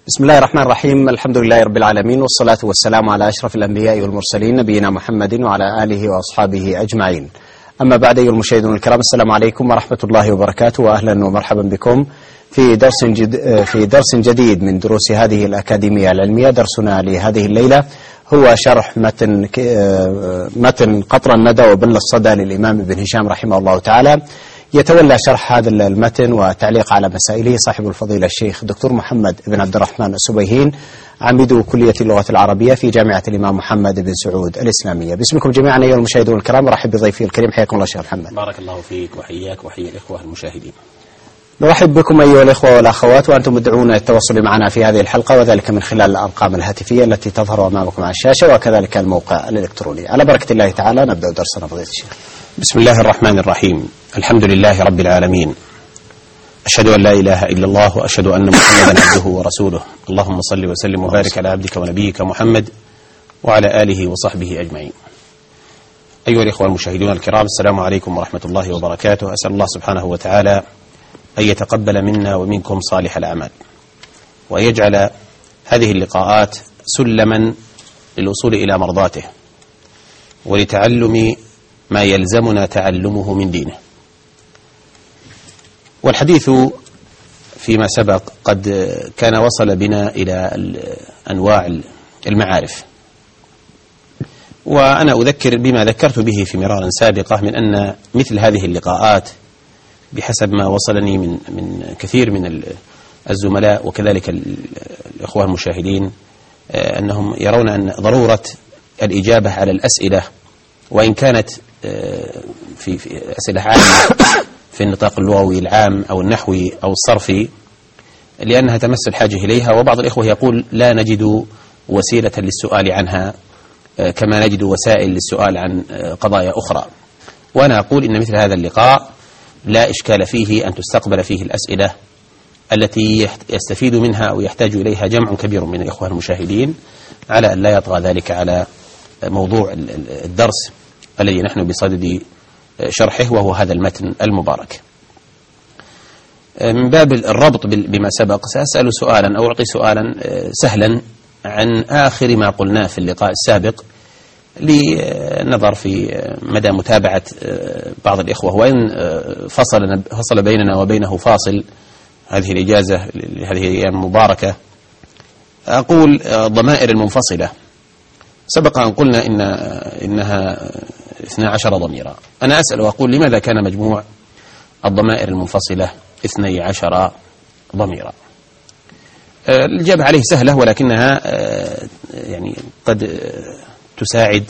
بسم الله الرحمن الرحيم. الحمد لله رب العالمين، والصلاة والسلام على أشرف الأنبياء والمرسلين نبينا محمد وعلى آله وأصحابه أجمعين. أما بعد، أيها المشاهدون الكرام، السلام عليكم ورحمة الله وبركاته، وأهلا ومرحبا بكم في درس جديد من دروس هذه الأكاديمية العلمية. درسنا لهذه الليلة هو شرح متن قطر الندى وبل الصدى للإمام ابن هشام رحمه الله تعالى. يتولى شرح هذا المتن وتعليق على مسائله صاحب الفضيلة الشيخ دكتور محمد بن عبد الرحمن السبيهين، عميد كلية اللغة العربية في جامعة الإمام محمد بن سعود الإسلامية. باسمكم جميعا أيها المشاهدون الكرام، أرحب بضيفي الكريم. حياكم الله شيخ محمد. بارك الله فيك وحياك وحيا الإخوة المشاهدين. نرحب بكم أيها الإخوة والأخوات، وأنتم مدعون للتواصل معنا في هذه الحلقة، وذلك من خلال الأرقام الهاتفية التي تظهر أمامكم على الشاشة، وكذلك الموقع الإلكتروني. على بركة الله تعالى نبدأ درسنا فضيلة الشيخ. بسم الله الرحمن الرحيم. الحمد لله رب العالمين، أشهد أن لا إله إلا الله، وأشهد أن محمدا عبده ورسوله. اللهم صل وسلم وبارك على عبدك ونبيك محمد وعلى آله وصحبه أجمعين. أيها الإخوة المشاهدون الكرام، السلام عليكم ورحمة الله وبركاته. أسأل الله سبحانه وتعالى أن يتقبل منا ومنكم صالح الأعمال، وأن يجعل هذه اللقاءات سلما للوصول إلى مرضاته ولتعلم ما يلزمنا تعلمه من دينه. والحديث فيما سبق قد كان وصل بنا إلى أنواع المعارف، وأنا أذكر بما ذكرت به في مرار سابقة من أن مثل هذه اللقاءات بحسب ما وصلني من كثير من الزملاء وكذلك الإخوة المشاهدين أنهم يرون أن ضرورة الإجابة على الأسئلة، وإن كانت في أسئلة عامة في النطاق اللغوي العام أو النحوي أو الصرفي، لأنها تمس الحاجة إليها، وبعض الإخوة يقول لا نجد وسيلة للسؤال عنها كما نجد وسائل للسؤال عن قضايا أخرى. وأنا أقول إن مثل هذا اللقاء لا إشكال فيه أن تستقبل فيه الأسئلة التي يستفيد منها أو يحتاج إليها جمع كبير من الإخوة المشاهدين، على أن لا يطغى ذلك على موضوع الدرس الذي نحن بصدد شرحه، وهو هذا المتن المبارك. من باب الربط بما سبق سأسأل سؤالا أو أعطي سؤالا سهلا عن آخر ما قلناه في اللقاء السابق، لنظر في مدى متابعة بعض الإخوة، وإن فصل بيننا وبينه فاصل هذه الإجازة هذه الأيام المباركة. أقول الضمائر المنفصلة، سبق أن قلنا إنها 12 ضميرا. أنا أسأل وأقول لماذا كان مجموع الضمائر المنفصلة 12 ضميرا؟ الإجابة عليه سهلة، ولكنها يعني قد تساعد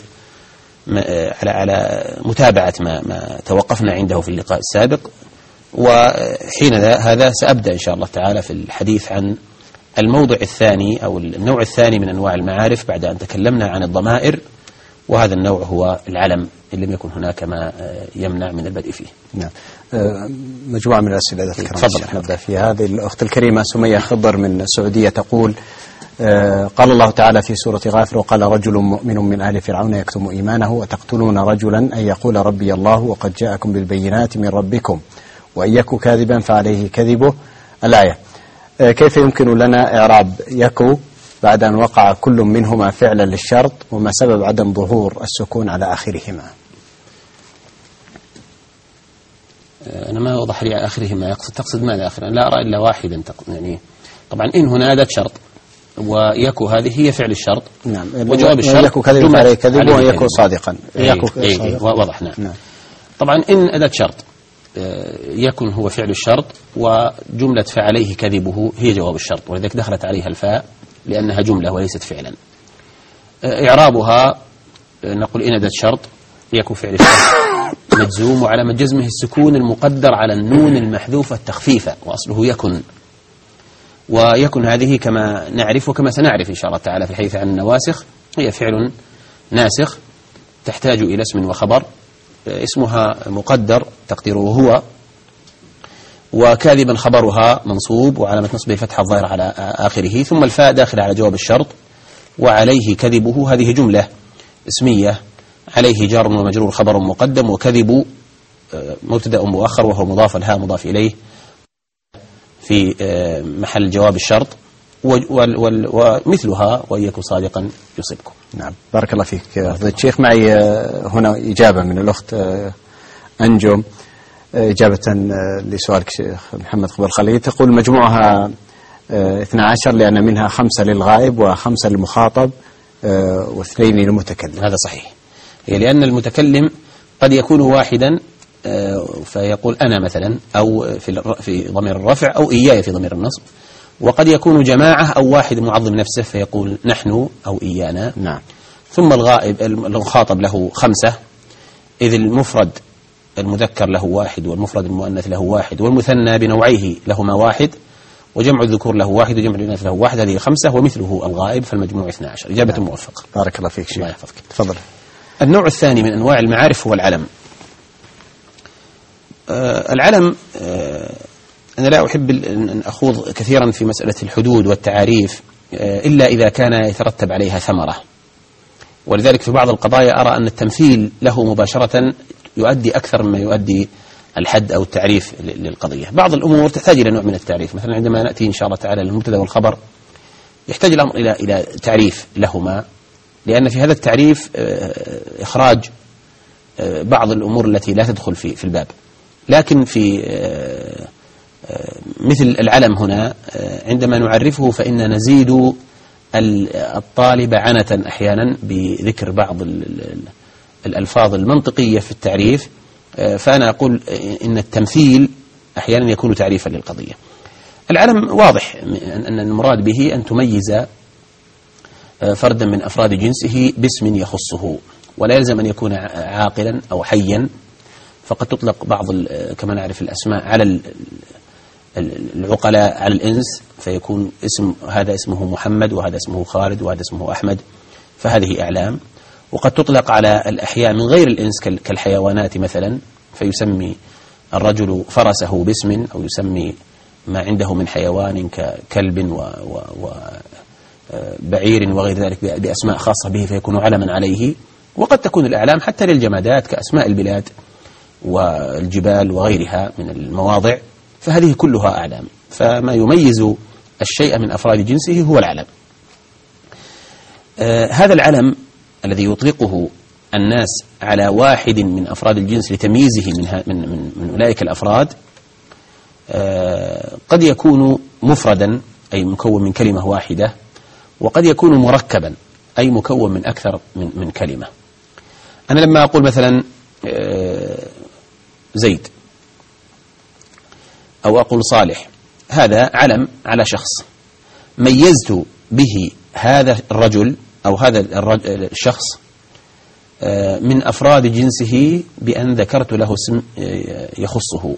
على متابعة ما توقفنا عنده في اللقاء السابق. وحين هذا سأبدأ إن شاء الله تعالى في الحديث عن الموضع الثاني أو النوع الثاني من أنواع المعارف، بعد أن تكلمنا عن الضمائر، وهذا النوع هو العلم إن لم يكن هناك ما يمنع من البدء فيه. نعم. مجموعة من الأسئلة تفضل. نبدأ في هذه. الأخت الكريمة سمية خضر من السعودية تقول: قال الله تعالى في سورة غافر: وقال رجل مؤمن من آل فرعون يكتم إيمانه وتقتلون رجلا أن يقول ربي الله وقد جاءكم بالبينات من ربكم وإن يك كاذبا فعليه كذبه. الآية. كيف يمكن لنا إعراب يكو بعد أن وقع كل منهما فعلا للشرط، وما سبب عدم ظهور السكون على آخرهما؟ أنا ما أوضح لي آخرهما، تقصد ماذا آخرا؟ لا أرى إلا واحدا. يعني طبعا إن هنا أداة شرط، ويكو هذه هي فعل الشرط. نعم. وجواب الشرط يكو كذب عليه كذب ويكو صادقا. واضح. نعم. طبعا إن أداة شرط، يكن هو فعل الشرط، وجملة فعليه كذبه هي جواب الشرط، ولذلك دخلت عليها الفاء لأنها جملة وليست فعلا. إعرابها نقول إن أداة شرط، يكون فعل الشرط مجزوم، وعلامة جزمه السكون المقدر على النون المحذوفة تخفيفا، وأصله يكن. ويكن هذه كما نعرف وكما سنعرف إن شاء الله تعالى في الحديث عن النواسخ، هي فعل ناسخ تحتاج إلى اسم وخبر، اسمها مقدر تقديره هو، وكاذبا خبرها منصوب وعلامة نصبه الفتحة الظاهرة على آخره، ثم الفاء داخل على جواب الشرط، وعليه كذبه هذه جملة اسمية، عليه جار ومجرور خبر مقدم، وكذب مبتدأ مؤخر وهو مضاف، الهاء مضاف إليه في محل جواب الشرط، ومثلها وإن يكن صادقا يصبكم. نعم، بارك الله فيك فضيلة الشيخ. معي هنا إجابة من الأخت أنجم، إجابة لسؤالك شيخ محمد قبل خليل. تقول مجموعها 12 لأن منها 5 للغائب و5 للمخاطب و2 للمتكلم. هذا صحيح، لأن المتكلم قد يكون واحدا فيقول أنا مثلا، أو في ضمير الرفع، أو إياي في ضمير النصب، وقد يكون جماعة أو واحد معظم نفسه فيقول نحن أو إيانا. نعم. ثم الغائب المخاطب له 5، إذ المفرد المذكر له 1 والمفرد المؤنث له 1 والمثنى بنوعيه لهما 1 وجمع الذكور له 1 وجمع الإناث له 1، هذه 5 ومثله الغائب، فالمجموع 12. إجابة نعم. موفقة. بارك الله فيك شيخ. الله يحفظك. تفضل. النوع الثاني من أنواع المعارف هو العلم. العلم أنا لا أحب أن أخوض كثيرا في مسألة الحدود والتعاريف إلا إذا كان يترتب عليها ثمرة، ولذلك في بعض القضايا أرى أن التمثيل له مباشرة يؤدي أكثر مما يؤدي الحد أو التعريف للقضية. بعض الأمور تحتاج إلى نوع من التعريف، مثلا عندما نأتي إن شاء الله تعالى للمبتدأ والخبر يحتاج الأمر إلى تعريف لهما، لأن في هذا التعريف إخراج بعض الأمور التي لا تدخل في الباب. لكن في مثل العلم هنا عندما نعرفه فإن نزيد الطالب عنة أحيانا بذكر بعض الألفاظ المنطقية في التعريف، فأنا أقول إن التمثيل أحيانا يكون تعريفا للقضية. العلم واضح أن المراد به أن تميز فردا من أفراد جنسه باسم يخصه، ولا يلزم أن يكون عاقلا أو حيا، فقد تطلق بعض كما نعرف الأسماء على العقلاء على الإنس، فيكون هذا اسمه محمد وهذا اسمه خالد وهذا اسمه أحمد، فهذه أعلام. وقد تطلق على الأحياء من غير الإنس كالحيوانات مثلا، فيسمي الرجل فرسه باسم، أو يسمي ما عنده من حيوان ككلب وبعير وغير ذلك بأسماء خاصة به فيكون علما عليه. وقد تكون الأعلام حتى للجمادات كأسماء البلاد والجبال وغيرها من المواضع، فهذه كلها أعلام. فما يميز الشيء من أفراد جنسه هو العلم. هذا العلم الذي يطلقه الناس على واحد من أفراد الجنس لتمييزه من أولئك الأفراد قد يكون مفردا أي مكون من كلمة واحدة، وقد يكون مركبا أي مكون من أكثر من كلمة. أنا لما أقول مثلا زيد أو أقول صالح، هذا علم على شخص ميزت به هذا الرجل أو هذا الشخص من أفراد جنسه بأن ذكرت له اسم يخصه،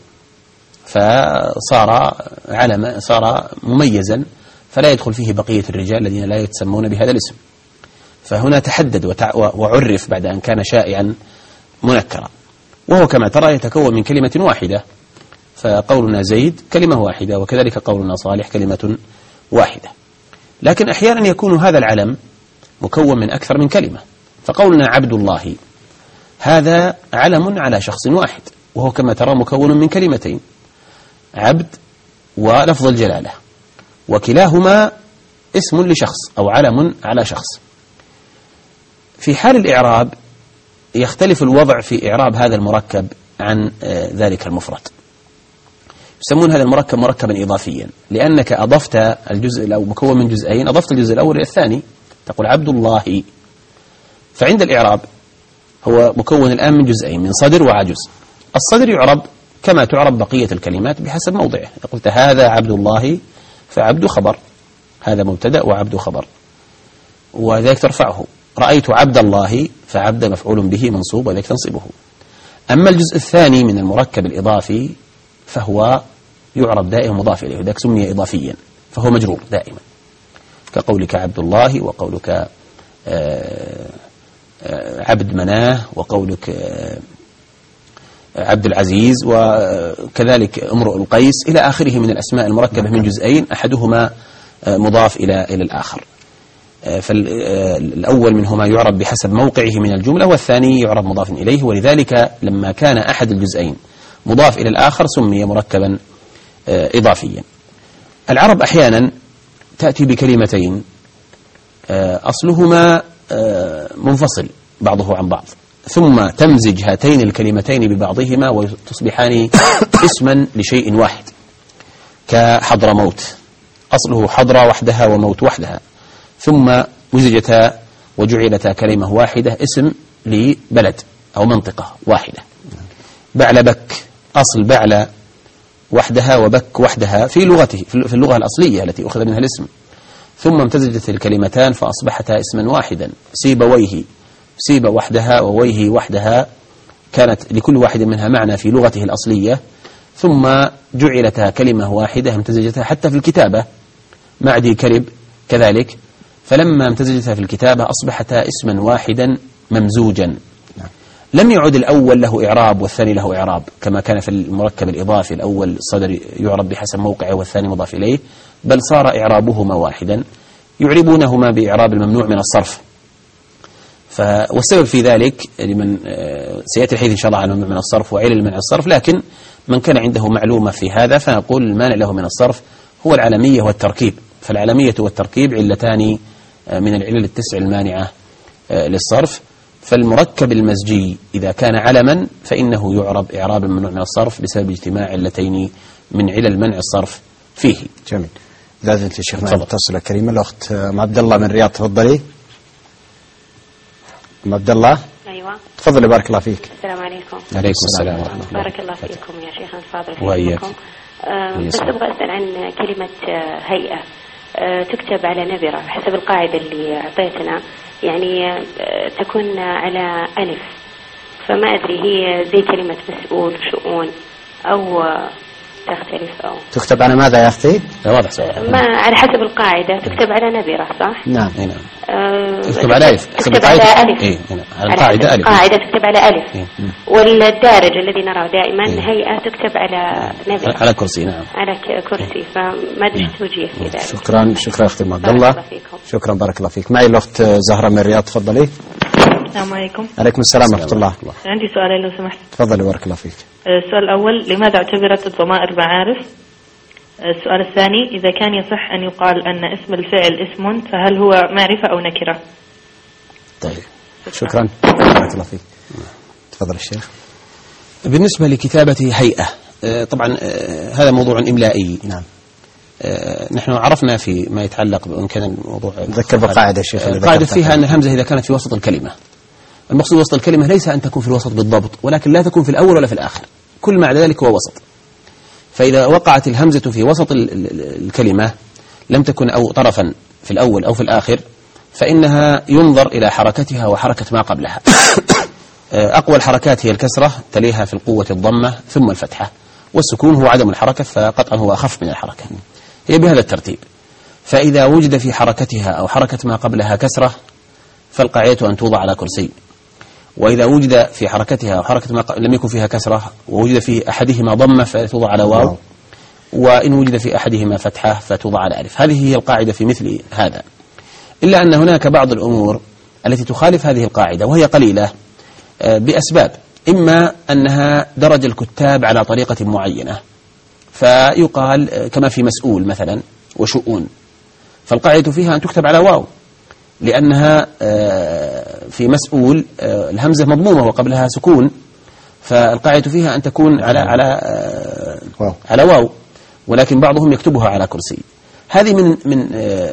فصار علم، صار مميزا، فلا يدخل فيه بقية الرجال الذين لا يتسمون بهذا الاسم. فهنا تحدد وعرف بعد أن كان شائعا منكرا، وهو كما ترى يتكون من كلمة واحدة، فقولنا زيد كلمة واحدة، وكذلك قولنا صالح كلمة واحدة. لكن أحيانا يكون هذا العلم مكون من أكثر من كلمة، فقولنا عبد الله هذا علم على شخص واحد، وهو كما ترى مكون من كلمتين، عبد ولفظ الجلالة، وكلاهما اسم لشخص أو علم على شخص. في حال الإعراب يختلف الوضع في إعراب هذا المركب عن ذلك المفرد. يسمون هذا المركب مركبا إضافيا، لأنك أضفت الجزء أو مكون من جزئين، أضفت الجزء الأول إلى الثاني، تقول عبد الله. فعند الإعراب هو مكون الآن من جزئين، من صدر وعجز. الصدر يعرب كما تعرب بقية الكلمات بحسب موضعه. قلت هذا عبد الله، فعبد خبر، هذا مبتدأ وعبد خبر، وذلك ترفعه. رأيت عبد الله، فعبد مفعول به منصوب وذلك تنصبه. أما الجزء الثاني من المركب الإضافي فهو يعرب دائما مضاف إليه، وذلك سمي إضافيا، فهو مجرور دائما، كقولك عبد الله، وقولك عبد مناه، وقولك عبد العزيز، وكذلك امرؤ القيس، إلى آخره من الأسماء المركبة من جزئين أحدهما مضاف إلى الآخر. فالأول منهما يعرب بحسب موقعه من الجملة، والثاني يعرب مضاف إليه، ولذلك لما كان أحد الجزئين مضاف إلى الآخر سمي مركبا إضافيا. العرب أحيانا تأتي بكلمتين أصلهما منفصل بعضه عن بعض، ثم تمزج هاتين الكلمتين ببعضهما وتصبحان اسما لشيء واحد، كحضرموت أصله حضرة وحدها وموت وحدها، ثم مزجتا وجعلتا كلمة واحدة اسم لبلد أو منطقة واحدة. بعلبك أصل بعل وحدها وبك وحدها في لغته، في اللغة الأصلية التي أخذ منها الاسم، ثم امتزجت الكلمتان فأصبحتا اسما واحدا. سيبويه، سيب وحدها وويه وحدها، كانت لكل واحد منها معنى في لغته الأصلية، ثم جعلتها كلمة واحدة امتزجتها حتى في الكتابة. معدي كلب كذلك، فلما امتزجتها في الكتابة أصبحتا اسما واحدا ممزوجا. لم يعد الأول له إعراب والثاني له إعراب كما كان في المركب الإضافي، الأول الصدر يعرب بحسب موقعه والثاني مضاف إليه، بل صار إعرابهما واحدا، يعربونهما بإعراب الممنوع من الصرف. والسبب في ذلك لمن سيأتي الحديث إن شاء الله عن الممنوع من الصرف وعلل منع الصرف، لكن من كان عنده معلومة في هذا فنقول المانع له من الصرف هو العلمية والتركيب. فالعلمية والتركيب علتان من العلل التسع المانعة للصرف. فالمركب المزجي إذا كان علما فإنه يعرب إعراب الممنوع من الصرف بسبب اجتماع علتين من علل منع الصرف فيه. جميل. إذا أنت شيخنا المتصلة الكريمة الأخت أم عبد الله من الرياض، تفضلي. أم عبد الله. أيوة. تفضلي بارك الله فيك. السلام عليكم. عليكم السلام ورحمة الله. بارك الله فيكم يا شيخنا الفاضل. وإياك. بس أبغى أسأل عن كلمة هيئة تكتب على نبرة حسب القاعدة اللي أعطيتنا، يعني تكون على ألف، فما أدري هي زي كلمة مسؤول شؤون أو تختلف أو تكتب على ماذا يا أختي؟ واضح سؤال. ما على حسب القاعدة تكتب على نبرة صح؟ نعم. تكتب على ألف. تكتب على ألف. إيه على القاعدة ألف. قاعدة تكتب على ألف. والدارج الذي نراه دائما هيئة تكتب على نبرة. على كرسي. نعم. على كرسي، فما أدري توجيه في ذلك. شكرا أختي أم عبد الله. شكرا بارك الله فيك. معي الأخت زهرة من الرياض، تفضلي. السلام عليكم. عليكم السلام ورحمة الله. عندي سؤالين لو سمحت. تفضلي بارك الله فيك. السؤال الأول، لماذا اعتبرت الضمائر معارف؟ السؤال الثاني، إذا كان يصح أن يقال أن اسم الفعل اسم فهل هو معرفة أو نكرة؟ طيب شكرا بارك الله فيك. تفضل الشيخ. بالنسبة لكتابة هيئة، طبعا هذا موضوع إملائي. نعم. نحن عرفنا في ما يتعلق بأن كان الموضوع ذكر بالقاعدة الشيخ. القاعدة فيها أن الهمزة إذا كانت في وسط الكلمة، المقصود وسط الكلمة ليس أن تكون في الوسط بالضبط، ولكن لا تكون في الأول ولا في الآخر، كل ما عدا ذلك هو وسط. فإذا وقعت الهمزة في وسط الكلمة لم تكن أو طرفا في الأول أو في الآخر، فإنها ينظر إلى حركتها وحركة ما قبلها. أقوى الحركات هي الكسرة، تليها في القوة الضمة ثم الفتحة، والسكون هو عدم الحركة، فقطعا هو أخف من الحركة. هي بهذا الترتيب. فإذا وجد في حركتها أو حركة ما قبلها كسرة فالقاعدة أن توضع على كرسي، وإذا وجد في حركتها أو حركة ما لم يكن فيها كسرة ووجد في أحدهما ضمة فتوضع على واو، وإن وجد في أحدهما فتحة فتوضع على ألف. هذه هي القاعدة في مثل هذا، إلا أن هناك بعض الأمور التي تخالف هذه القاعدة وهي قليلة بأسباب، إما أنها درج الكتاب على طريقة معينة، فيقال كما في مسؤول مثلا وشؤون، فالقاعدة فيها أن تكتب على واو، لأنها في مسؤول الهمزة مضمومة وقبلها سكون، فالقاعدة فيها أن تكون على واو، ولكن بعضهم يكتبها على كرسي. هذه من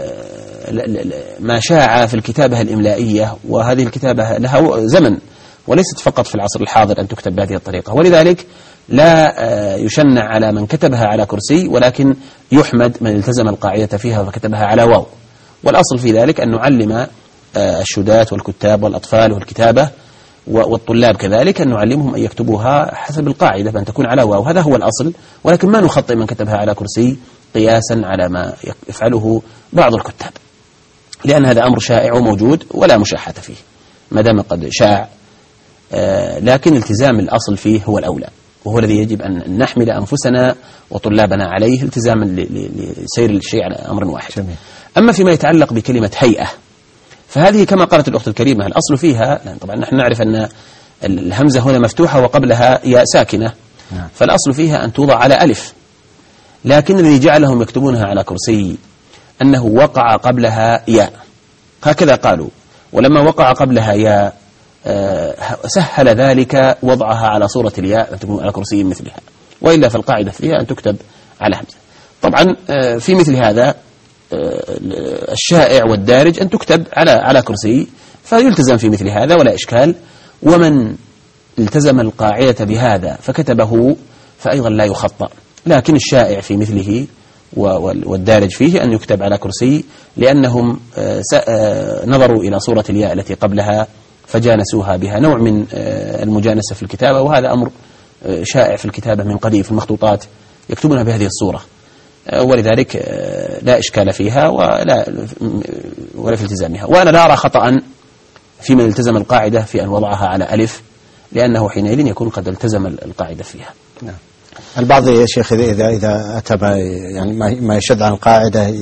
ما شاع في الكتابة الإملائية، وهذه الكتابة لها زمن وليست فقط في العصر الحاضر أن تكتب بهذه الطريقة، ولذلك لا يشنع على من كتبها على كرسي، ولكن يحمد من التزم القاعدة فيها وكتبها على واو. والأصل في ذلك أن نعلم الشداة والكتاب والأطفال والكتابة والطلاب كذلك، أن نعلمهم أن يكتبوها حسب القاعدة بأن تكون على واو، هذا هو الأصل، ولكن ما نخطئ من كتبها على كرسي قياسا على ما يفعله بعض الكتاب، لأن هذا أمر شائع وموجود ولا مشاحة فيه ما دام قد شاع، لكن التزام الأصل فيه هو الأولى، وهو الذي يجب أن نحمل أنفسنا وطلابنا عليه التزاما لسير الشيء على أمر واحد. جميل. أما فيما يتعلق بكلمة هيئة فهذه كما قالت الأخت الكريمة الأصل فيها، طبعا نحن نعرف أن الهمزة هنا مفتوحة وقبلها ياء ساكنة، فالأصل فيها أن توضع على ألف، لكن الذي جعلهم يكتبونها على كرسي أنه وقع قبلها ياء، هكذا قالوا، ولما وقع قبلها ياء سهل ذلك وضعها على صورة الياء تكون على كرسي مثلها، وإلا فالقاعدة فيها أن تكتب على همزة. طبعا في مثل هذا الشائع والدارج أن تكتب على كرسي، فيلتزم في مثل هذا ولا إشكال. ومن التزم القاعدة بهذا فكتبه فأيضا لا يخطأ، لكن الشائع في مثله والدارج فيه أن يكتب على كرسي، لأنهم نظروا إلى صورة الياء التي قبلها فجانسوها بها، نوع من المجانسة في الكتابة، وهذا أمر شائع في الكتابة من قديم، في المخطوطات يكتبونها بهذه الصورة، ولذلك لا إشكال فيها ولا في التزامها. وأنا لا أرى خطأ في من التزم القاعدة في أن وضعها على ألف، لأنه حينئذ يكون قد التزم القاعدة فيها. نعم. البعض يا شيخ إذا أتى يعني ما يشد عن القاعدة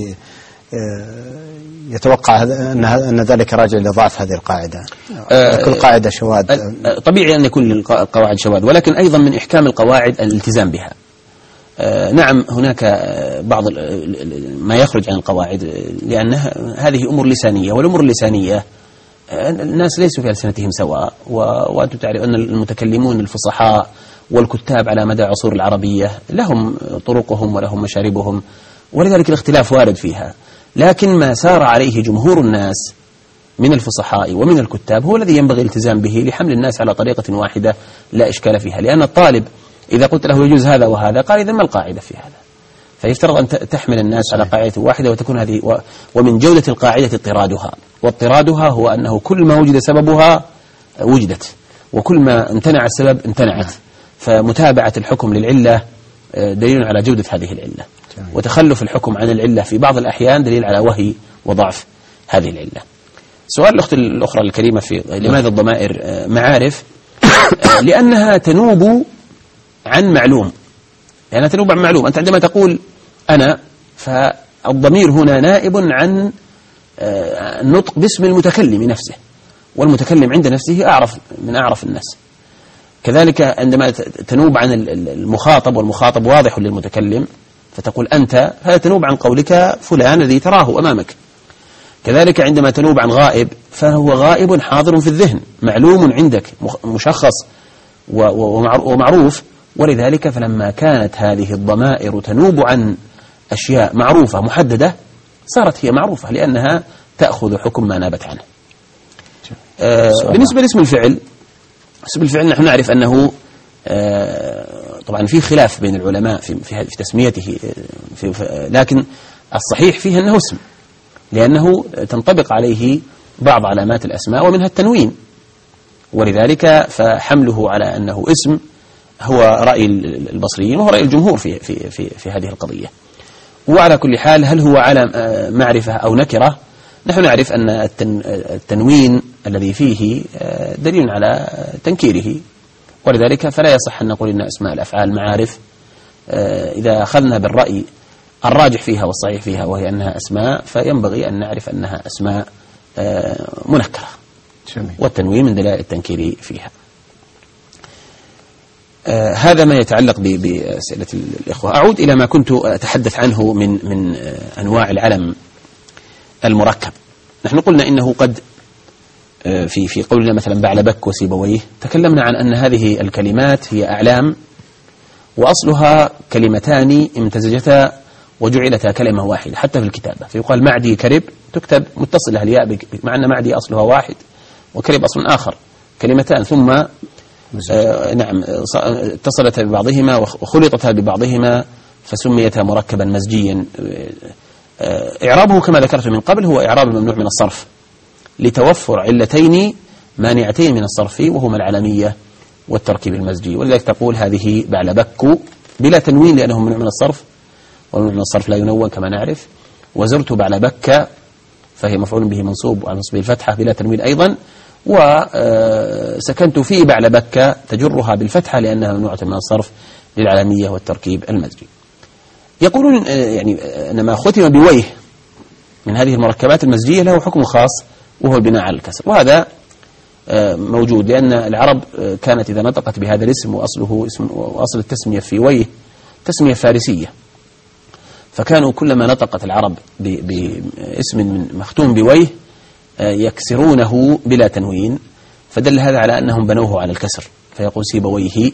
يتوقع أن ذلك راجع لضعف هذه القاعدة، كل قاعدة شواذ. طبيعي أن يكون القواعد شواذ، ولكن أيضا من إحكام القواعد الالتزام بها. نعم هناك بعض ما يخرج عن القواعد، لأن هذه أمور لسانية، والأمور اللسانية الناس ليسوا في ألسنتهم سواء، وأنتم تعرفون أن المتكلمون الفصحاء والكتاب على مدى عصور العربية لهم طرقهم ولهم مشاربهم، ولذلك الاختلاف وارد فيها. لكن ما سار عليه جمهور الناس من الفصحاء ومن الكتاب هو الذي ينبغي الالتزام به لحمل الناس على طريقة واحدة لا إشكال فيها. لأن الطالب إذا قلت له يجوز هذا وهذا قال إذا ما القاعدة في هذا، فيفترض أن تحمل الناس على قاعدة واحدة وتكون هذه. ومن جودة القاعدة اضطرادها، واضطرادها هو أنه كل ما وجد سببها وجدت، وكل ما امتنع السبب امتنعت، فمتابعة الحكم للعلة دليل على جودة هذه العلة، وتخلف الحكم عن العلة في بعض الأحيان دليل على وهي وضعف هذه العلة. سؤال الأخت الأخرى الكريمة في لماذا الضمائر معارف؟ لأنها تنوب عن معلوم، لأنها تنوب عن معلوم. أنت عندما تقول أنا، فالضمير هنا نائب عن النطق باسم المتكلم نفسه، والمتكلم عند نفسه أعرف الناس. كذلك عندما تنوب عن المخاطب، والمخاطب واضح للمتكلم فتقول أنت، هذا تنوب عن قولك فلان الذي تراه أمامك. كذلك عندما تنوب عن غائب فهو غائب حاضر في الذهن، معلوم عندك، مشخص ومعروف. ولذلك فلما كانت هذه الضمائر تنوب عن أشياء معروفة محددة صارت هي معروفة، لأنها تأخذ حكم ما نابت عنه. بالنسبة لاسم الفعل، اسم الفعل نحن نعرف أنه طبعا في خلاف بين العلماء في تسميته، لكن الصحيح فيه أنه اسم، لأنه تنطبق عليه بعض علامات الأسماء ومنها التنوين، ولذلك فحمله على أنه اسم هو رأي البصريين وهو رأي الجمهور في هذه القضية. وعلى كل حال هل هو على معرفة أو نكرة؟ نحن نعرف أن التنوين الذي فيه دليل على تنكيره، ولذلك فلا يصح أن نقول إن أسماء الأفعال معارف إذا أخذنا بالرأي الراجح فيها والصحيح فيها وهي أنها أسماء، فينبغي أن نعرف أنها أسماء منكرة، والتنوين من دلائل التنكير فيها. هذا ما يتعلق بأسئلة الإخوة. أعود إلى ما كنت أتحدث عنه من أنواع العلم المركب. نحن قلنا إنه قد في قولنا مثلا بعلبك وسيبويه تكلمنا عن أن هذه الكلمات هي أعلام، وأصلها كلمتان امتزجتا وجعلتا كلمة واحدة حتى في الكتابة، فيقال معدي كرب تكتب متصلة الياء، مع أن معدي أصلها واحد وكرب أصل آخر، كلمتان ثم نعم اتصلتا ببعضهما وخلطتا ببعضهما فسميتا مركبا مزجيا. إعرابه كما ذكرت من قبل هو إعراب الممنوع من الصرف لتوفر علتين مانعتين من الصرف، وهما العلمية والتركيب المزجي. ولذلك تقول هذه بعلبك بلا تنوين لأنه ممنوع من الصرف، والممنوع من الصرف لا ينون كما نعرف. وزرت بعلبك فهي مفعول به منصوب وعلى نصبه الفتحة بلا تنوين أيضا. وسكنت في بعلبك تجرها بالفتحة لأنها ممنوعة من الصرف للعلمية والتركيب المزجي. يقولون يعني أن ما ختم بويه من هذه المركبات المزجية له حكم خاص وهو البناء على الكسر، وهذا موجود لأن العرب كانت إذا نطقت بهذا الاسم وأصل التسمية في ويه تسمية فارسية، فكانوا كلما نطقت العرب باسم مختوم بويه يكسرونه بلا تنوين، فدل هذا على أنهم بنوه على الكسر، فيقول سيبويه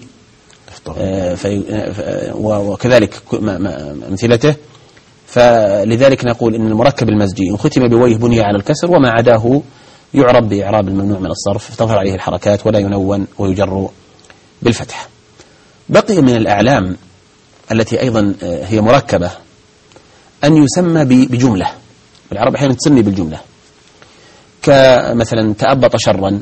وكذلك أمثلته. فلذلك نقول إن المركب المزجي إن ختم بويه بني على الكسر، وما عداه يعرب بإعراب الممنوع من الصرف، تظهر عليه الحركات ولا ينون ويجر بالفتح. بقي من الأعلام التي أيضا هي مركبة أن يسمى بجملة، والعرب أحيانا تسمي بالجملة، كمثلا تأبط شرا،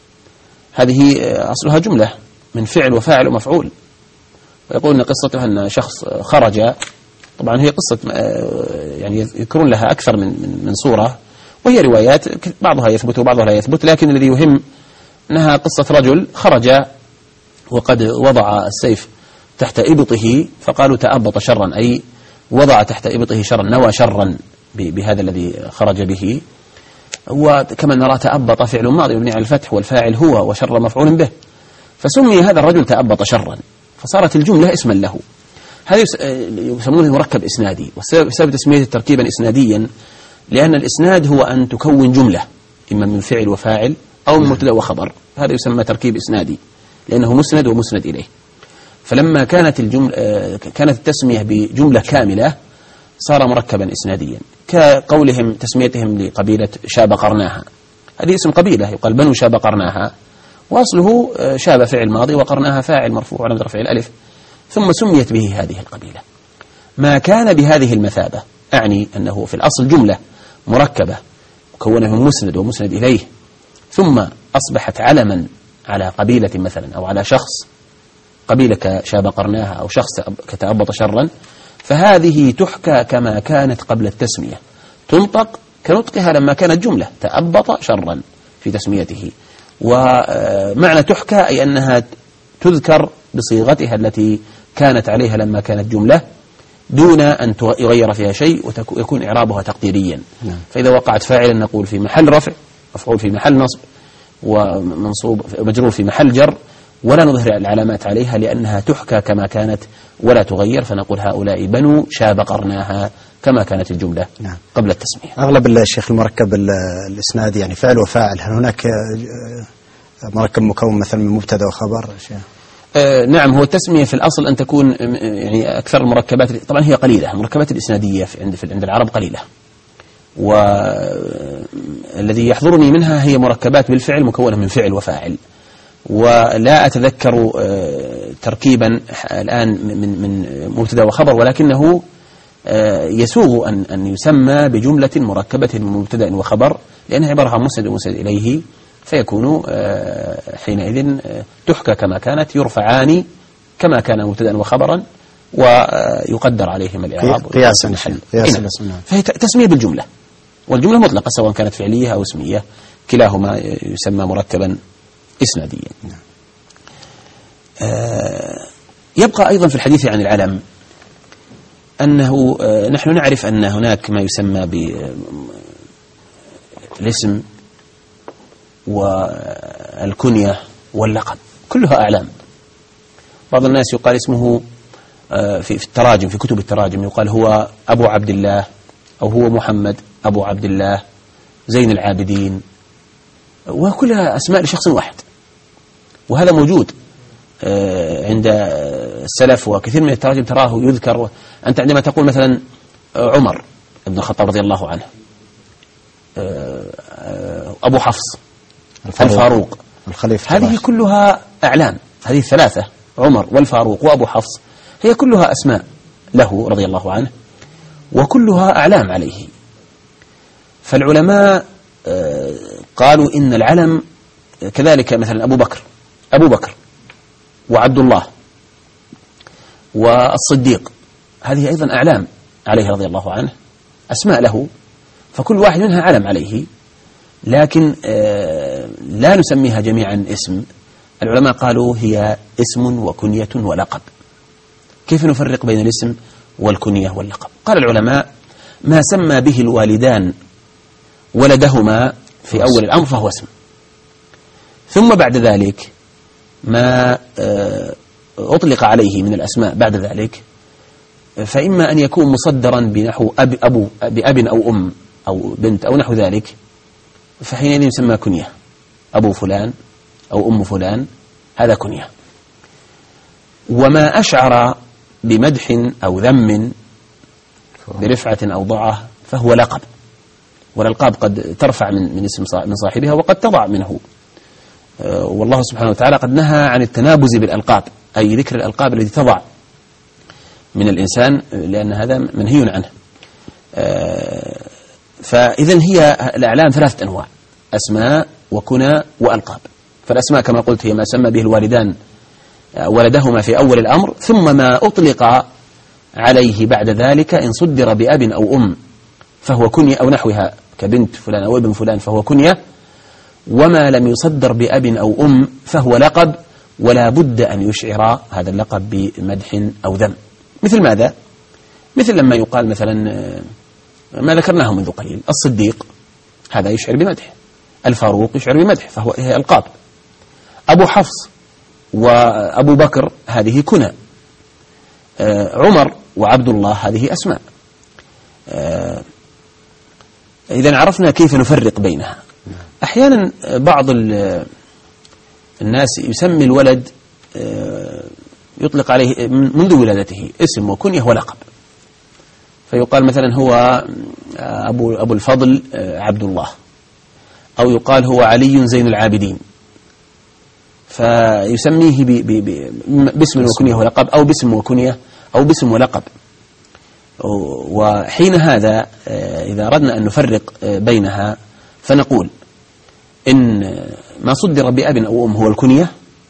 هذه أصلها جملة من فعل وفاعل ومفعول، ويقولون قصتها أن شخص خرج، طبعا هي قصة يعني يذكرون لها أكثر من صورة، وهي روايات بعضها يثبت وبعضها لا يثبت، لكن الذي يهم أنها قصة رجل خرج وقد وضع السيف تحت إبطه، فقالوا تأبط شرا، أي وضع تحت إبطه شرا، نوى شرا بهذا الذي خرج به. وكما نرى تأبط فعل ماضي مبني على الفتح، والفاعل هو، وشر مفعول به، فسمي هذا الرجل تأبط شرا، فصارت الجملة اسما له. هذا يسمونه مركب إسنادي، وسبب تسميته تركيبا إسناديا لأن الإسناد هو أن تكون جملة إما من فعل وفاعل أو من مبتدأ وخبر، هذا يسمى تركيب إسنادي لأنه مسند ومسند إليه. فلما كانت التسمية بجملة كاملة صار مركبا إسناديا، كقولهم تسميتهم لقبيلة شاب قرناها، هذه اسم قبيلة يقال بنو شاب قرناها، وأصله شاب فعل ماضي وقرناها فاعل مرفوع على رفع الألف، ثم سميت به هذه القبيلة. ما كان بهذه المثابة أعني أنه في الأصل جملة مركبة مكونة من مسند ومسند إليه، ثم أصبحت علما على قبيلة مثلا أو على شخص، قبيلة كشاب قرناها أو شخص كتأبط شرا، فهذه تحكى كما كانت قبل التسمية، تنطق كنطقها لما كانت جملة تأبط شرا في تسميته. ومعنى تحكى أي أنها تذكر بصيغتها التي كانت عليها لما كانت جملة دون أن يغير فيها شيء، ويكون إعرابها تقديريا. فإذا وقعت فاعلا نقول في محل رفع، مفعول في محل نصب، ومنصوب مجرور في محل جر، ولا نظهر العلامات عليها لأنها تحكى كما كانت ولا تغير، فنقول هؤلاء بنو شاب قرناها كما كانت الجملة قبل التسمية. أغلب الشيخ المركب الإسنادي يعني فعل وفاعل، هل هناك مركب مكون مثلا من مبتدا وخبر؟ نعم، هو التسمية في الأصل أن تكون يعني أكثر المركبات، طبعا هي قليلة، المركبات الإسنادية عند العرب قليلة، والذي يحضرني منها هي مركبات بالفعل مكونة من فعل وفاعل، ولا أتذكر تركيبا الآن من مبتدا وخبر، ولكنه يسوغ أن يسمى بجملة مركبة من مبتدا وخبر، لأنها عبارة عن مسند ومسند إليه، فيكون حينئذ تحكى كما كانت، يرفعان كما كان مبتدا وخبرا، ويقدر عليهم الإعراب قياسا. فهي تسمية بالجملة، والجملة مطلقة سواء كانت فعلية أو اسمية، كلاهما يسمى مركبا إسناديا. يبقى أيضا في الحديث عن العلم أنه نحن نعرف أن هناك ما يسمى بالاسم والكنية واللقب، كلها أعلام. بعض الناس يقال اسمه في التراجم، في كتب التراجم يقال هو أبو عبد الله، أو هو محمد أبو عبد الله، زين العابدين، وكلها أسماء لشخص واحد، وهذا موجود عند السلف، وكثير من التراجم تراه يذكر. أنت عندما تقول مثلا عمر بن الخطاب رضي الله عنه، أبو حفص، الفاروق، الخليفة، هذه كلها أعلام، هذه الثلاثة عمر والفاروق وأبو حفص هي كلها أسماء له رضي الله عنه، وكلها أعلام عليه. فالعلماء قالوا إن العلم كذلك، مثلا أبو بكر وعبد الله والصديق، هذه أيضا أعلام عليه رضي الله عنه، أسماء له، فكل واحد منها علم عليه، لكن لا نسميها جميعا اسم. العلماء قالوا هي اسم وكنية ولقب. كيف نفرق بين الاسم والكنية واللقب؟ قال العلماء: ما سمى به الوالدان ولدهما في أول الأمر فهو اسم، ثم بعد ذلك ما أطلق عليه من الأسماء بعد ذلك فإما أن يكون مصدرا بنحو بأب أو أم أو بنت أو نحو ذلك، فحينئذ يسمى كنية. أبو فلان أو أم فلان هذا كنية. وما أشعر بمدح أو ذم برفعة أو ضعة فهو لقب، والألقاب قد ترفع من اسم من صاحبها وقد تضع منه. والله سبحانه وتعالى قد نهى عن التنابز بالألقاب، أي ذكر الألقاب التي تضع من الإنسان، لأن هذا منهي عنه. فإذن هي الأعلام 3 أنواع: أسماء وكنى وألقاب. فالأسماء كما قلت هي ما سمى به الوالدان ولدهما في أول الأمر، ثم ما أطلق عليه بعد ذلك إن صدر بأب أو أم فهو كنية أو نحوها، كبنت فلان أو ابن فلان فهو كنية. وما لم يصدر بأب أو أم فهو لقب، ولا بد أن يشعر هذا اللقب بمدح أو ذم. مثل ماذا؟ مثل لما يقال مثلا ما ذكرناه منذ قليل: الصديق هذا يشعر بمدح، الفاروق يشعر بمدح، هي ألقاب. أبو حفص وأبو بكر هذه كنى، عمر وعبد الله هذه أسماء. إذن عرفنا كيف نفرق بينها. أحيانا بعض الناس يسمي الولد يطلق عليه منذ ولادته اسم وكنية ولقب، فيقال مثلا هو أبو الفضل عبد الله، أو يقال هو علي زين العابدين، فيسميه باسم وكنية ولقب، أو باسم وكنية أو باسم ولقب. وحين هذا إذا أردنا أن نفرق بينها فنقول إن ما صدر بأب أو أم هو الكنية،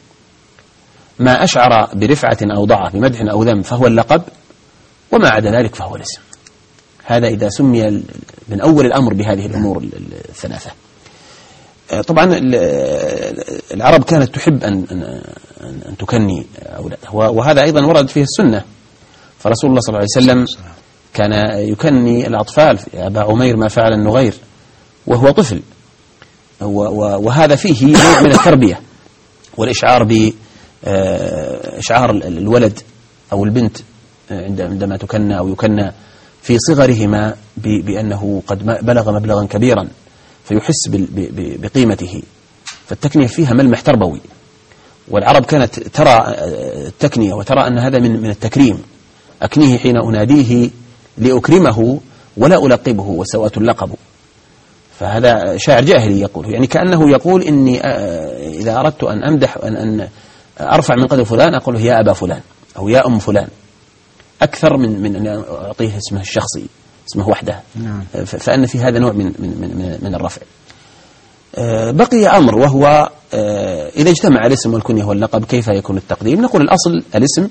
ما أشعر برفعة أو ضعة بمدح أو ذم فهو اللقب، وما عدا ذلك فهو الاسم. هذا إذا سمي من أول الأمر بهذه الأمور الثلاثة. طبعا العرب كانت تحب أن تكني أولادها، وهذا أيضا ورد فيه السنة. فرسول الله صلى الله عليه وسلم كان يكني الأطفال. أبا عمير ما فعل النغير وهو طفل، وهذا فيه نوع من التربية والإشعار بإشعار الولد أو البنت عندما تكنى أو يكنى في صغرهما بأنه قد بلغ مبلغا كبيرا فيحس بقيمته، فالتكنية فيها ملمح تربوي. والعرب كانت ترى التكنية وترى أن هذا من التكريم. أكنيه حين أناديه لأكرمه ولا ألقبه وسواء اللقب. فهذا شاعر جاهلي يقول، يعني كأنه يقول إني إذا أردت أن أمدح أن أرفع من قدر فلان أقول يا أبا فلان أو يا أم فلان، أكثر من أن أعطيه اسمه الشخصي، اسمه وحده. فأن في هذا نوع من الرفع. بقي أمر، وهو إذا اجتمع الاسم والكنية واللقب كيف يكون التقديم؟ نقول الأصل الاسم،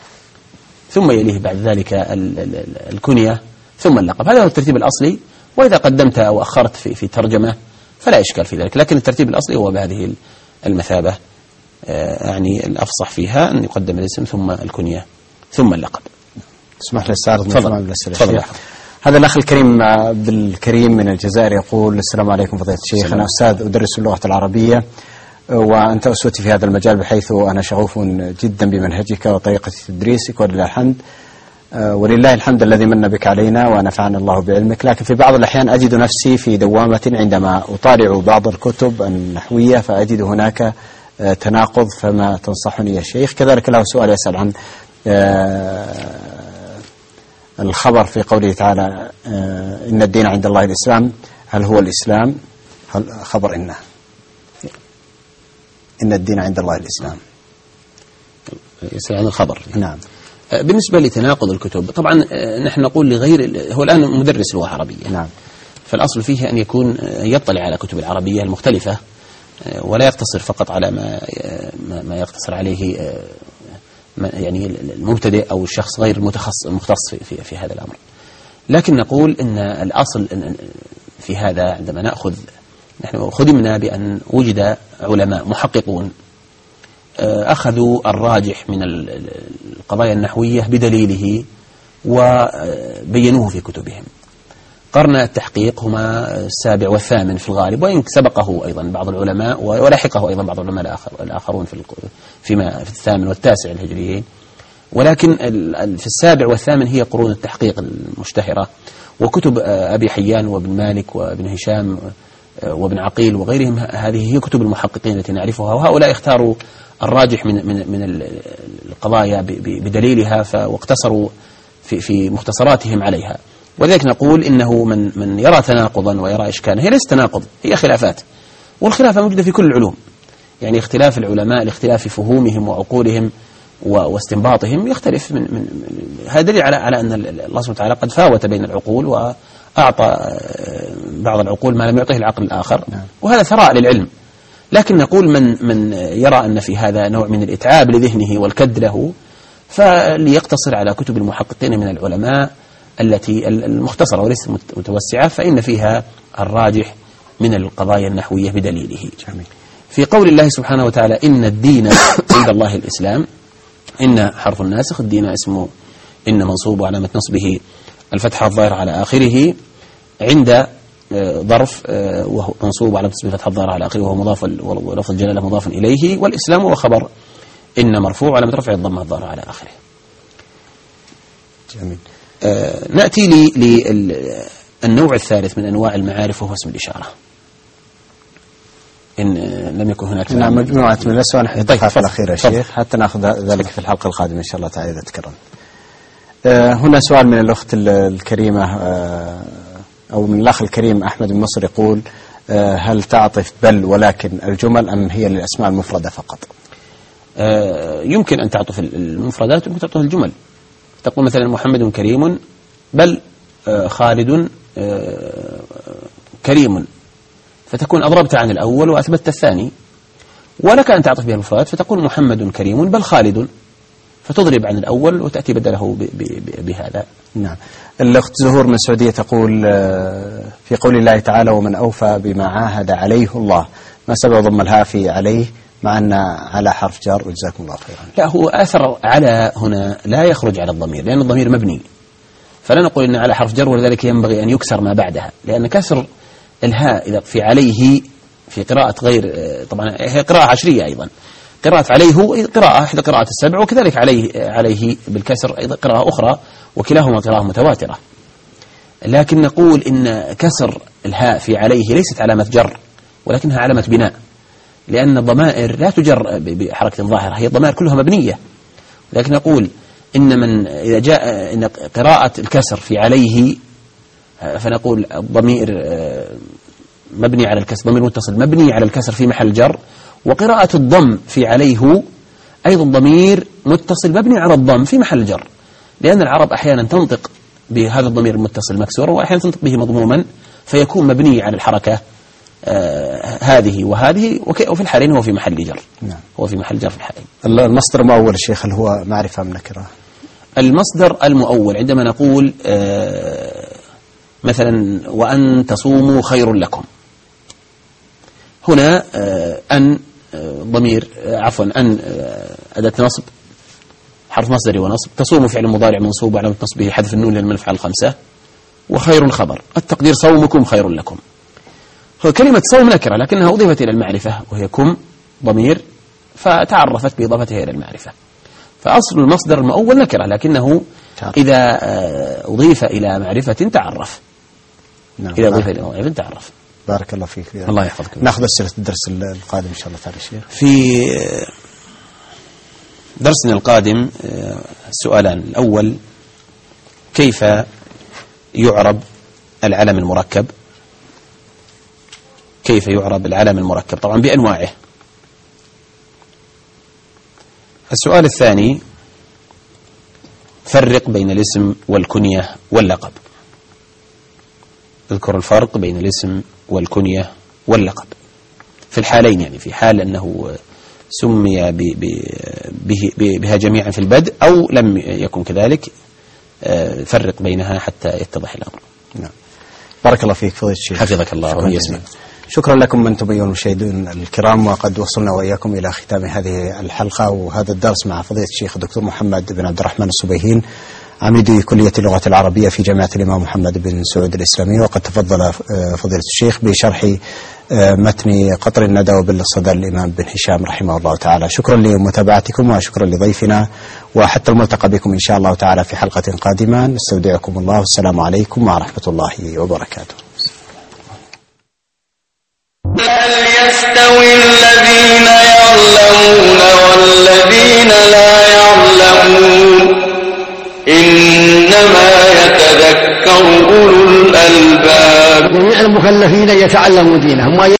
ثم يليه بعد ذلك الكنية، ثم اللقب. هذا هو الترتيب الأصلي. وإذا قدمت أو أخرت في ترجمة فلا إشكال في ذلك، لكن الترتيب الأصلي هو بهذه المثابة. يعني الأفصح فيها أن يقدم الاسم ثم الكنية ثم اللقب. اسمح لي استعرض من تمام الأسئلة. هذا الأخ الكريم عبد الكريم من الجزائر يقول: السلام عليكم فضيلة الشيخ، أنا أستاذ أدرس اللغة العربية، وأنت أسوتي في هذا المجال، بحيث أنا شغوف جدا بمنهجك وطريقة تدريسك، ولله الحمد. ولله الحمد الذي من بك علينا ونفعنا الله بعلمك. لكن في بعض الأحيان أجد نفسي في دوامة عندما أطالع بعض الكتب النحوية فأجد هناك تناقض، فما تنصحني يا شيخ؟ كذلك له سؤال يسأل عن الخبر في قوله تعالى: إن الدين عند الله الإسلام، هل هو الإسلام؟ خبر إن الدين عند الله الإسلام. يسأل عن الخبر. نعم. بالنسبة لتناقض الكتب، طبعا نحن نقول لغير، هو الآن مدرس لغة عربية. نعم. فالأصل فيه أن يطلع على كتب العربية المختلفة، ولا يقتصر فقط على ما يقتصر عليه يعني المبتدئ أو الشخص غير المختص في هذا الأمر. لكن نقول إن الأصل في هذا عندما نحن خدمنا بأن وجد علماء محققون أخذوا الراجح من القضايا النحوية بدليله وبينوه في كتبهم. قرن التحقيق هما السابع والثامن في الغالب، وإن سبقه أيضا بعض العلماء ولحقه أيضا بعض العلماء الآخرون في الثامن والتاسع الهجريين. ولكن في السابع والثامن هي قرون التحقيق المشتهرة، وكتب أبي حيان وابن مالك وابن هشام وابن عقيل وغيرهم، هذه هي كتب المحققين التي نعرفها، وهؤلاء اختاروا الراجح من القضايا بدليلها واقتصروا في مختصراتهم عليها. ولذلك نقول إنه من يرى تناقضا ويرى إشكالا، هي ليس تناقض، هي خلافات، والخلافة موجودة في كل العلوم. يعني اختلاف العلماء لاختلاف فهومهم وعقولهم واستنباطهم يختلف من هذا دليل على أن الله سبحانه وتعالى قد فاوت بين العقول وأعطى بعض العقول ما لم يعطيه العقل الآخر، وهذا ثراء للعلم. لكن نقول من يرى أن في هذا نوع من الإتعاب لذهنه والكد له، فليقتصر على كتب المحققين من العلماء التي المختصرة وليست متوسعة، فإن فيها الراجح من القضايا النحوية بدليله. جميل. في قول الله سبحانه وتعالى إن الدين عند الله الإسلام، إن حرف الناسخ، الدين اسمه إن منصوب وعلامة نصبه الفتحة الظاهرة على آخره، عند ظرف وهو منصوب وعلامة نصبه الفتحة الظاهرة على آخره وهو مضاف، ولفظ الجلالة مضاف إليه، والإسلام هو خبر إن مرفوع وعلامة رفعه الضمة الظاهرة على آخره. جميل. نأتي للنوع الثالث من أنواع المعارف وهو اسم الإشارة. إن لم يكن هناك مجموعة من الأسئلة نحن طيب في الأخير يا شيخ، حتى نأخذ ذلك في الحلقة القادمة إن شاء الله تعالى إذا تكرم. هنا سؤال من الأخت الكريمة أو من الأخ الكريم أحمد بن مصر، يقول هل تعطف بل ولكن الجمل أم هي للأسماء المفردة فقط؟ يمكن أن تعطف المفردات ويمكن تعطف الجمل. تقول مثلا محمد كريم، بل خالد كريم، فتكون أضربت عن الأول وأثبتت الثاني. ولك أن تعطف بها المفردات فتقول محمد كريم بل خالد، فتضرب عن الأول وتأتي بدله بهذا. نعم. الأخت زهور من السعودية تقول في قول الله تعالى ومن أوفى بما عاهد عليه الله، ما سبب ضم الهاء في عليه مع أن على حرف جار؟ وجزاكم الله خيرا. لا، هو أثر على هنا لا يخرج على الضمير، لأن الضمير مبني، فلا نقول إن على حرف جر، ولذلك ينبغي أن يكسر ما بعدها، لأن كسر الهاء إذا في عليه في قراءة غير، طبعا هي قراءة عشرية أيضا، قراءة عليه قراءة إحدى قراءة السبع، وكذلك عليه بالكسر أيضا قراءة أخرى، وكلاهما قراءة متواترة. لكن نقول إن كسر الهاء في عليه ليست علامة جر، ولكنها علامة بناء، لأن الضمائر لا تجر بحركة ظاهرة، هي الضمائر كلها مبنية. لكن نقول إن من إذا جاء إن قراءة الكسر في عليه، فنقول الضمير مبني على الكسر، ضمير متصل مبني على الكسر في محل جر، وقراءة الضم في عليه أيضا ضمير متصل مبني على الضم في محل جر، لأن العرب أحيانا تنطق بهذا الضمير المتصل مكسورا، وأحيانا تنطق به مضموما، فيكون مبني على الحركة هذه وهذه، وفي الحالين هو في محل جر. نعم. هو في محل جر في الحالين. المصدر المؤول الشيخ هل هو معرفة أم نكرة؟ المصدر المؤول عندما نقول مثلا وأن تصوموا خير لكم، هنا أن ضمير أن أداة نصب حرف مصدري ونصب، تصوم فعل مضارع منصوب وعلامة نصبه حذف النون للمن الأفعال الخمسة، وخير الخبر، التقدير صومكم خير لكم. هو كلمة صوم نكرة لكنها أضيفت إلى المعرفة، وهي كم ضمير فتعرفت بإضافتها إلى المعرفة، فأصل المصدر المؤول نكرة، لكنه إذا أضيف إلى معرفة تعرف. نعم. إذا أضيف إلى معرفة تعرف. بارك الله فيك. الله يحفظك. نأخذ أسئلة الدرس القادم إن شاء الله تعالى شيخ. في درسنا القادم سؤالان. الأول كيف يعرب العلم المركب؟ كيف يعرب العلم المركب؟ طبعا بأنواعه. السؤال الثاني فرق بين الاسم والكنية واللقب. اذكر الفرق بين الاسم والكنية واللقب في الحالين، يعني في حال أنه سمي بها جميعا في البدء أو لم يكن كذلك، فرق بينها حتى يتضح الأمر. نعم. بارك الله فيك فضيلة الشيخ. حفظك الله ويسلمك. شكرا لكم من تبين المشاهدين الكرام، وقد وصلنا وإياكم إلى ختام هذه الحلقة وهذا الدرس مع فضيلة الشيخ الدكتور محمد بن عبد الرحمن السبيهين، عميد كلية اللغة العربية في جامعة الإمام محمد بن سعود الإسلامية. وقد تفضل فضيلة الشيخ بشرح متن قطر الندى وبالصدى الإمام بن هشام رحمه الله تعالى. شكرا لمتابعتكم وشكرا لضيفنا، وحتى الملتقى بكم إن شاء الله تعالى في حلقة قادمة. نستودعكم الله والسلام عليكم ورحمة الله وبركاته. هل يستوي الذين يعلمون والذين لا يعلمون إنما يتذكر أولو الألباب. جميع المكلفين يتعلموا دينهم